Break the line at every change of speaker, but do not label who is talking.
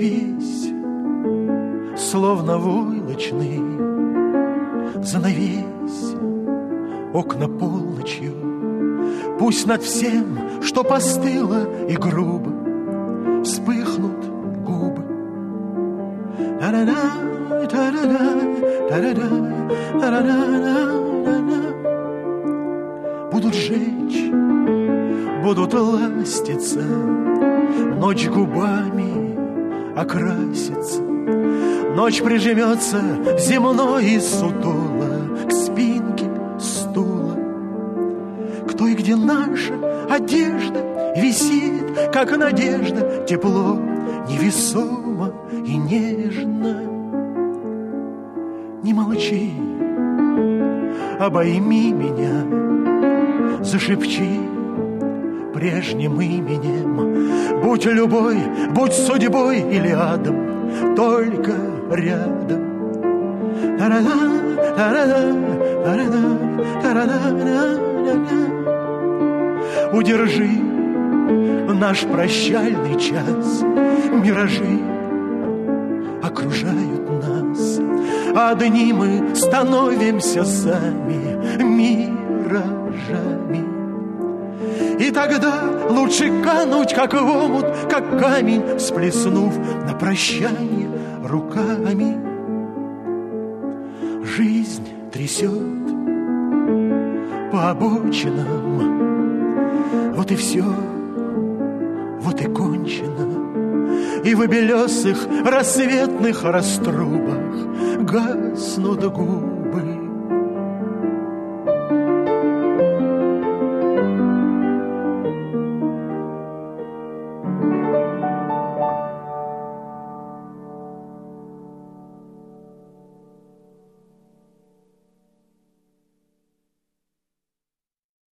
весь, словно войлочный, занавесь окна полночью. Пусть над всем, что постыло и грубо, вспыхнут губы. Будут жечь, будут ластиться, ночь губами окрасится. Ночь прижмется земной и сутула к спинке стула. Кто и где наша одежда висит, как надежда, тепло, невесомо и нежно. Не молчи, обойми меня, зашепчи прежним именем. Будь любой, будь судьбой или адом, только рядом. Удержи наш прощальный час. Миражи окружают нас, одни мы становимся сами миражами. И тогда лучше кануть, как в омут, как камень, всплеснув на прощание руками. Жизнь трясет по обочинам, вот и все, вот и кончено. И в белесых рассветных раструбах гаснут губы.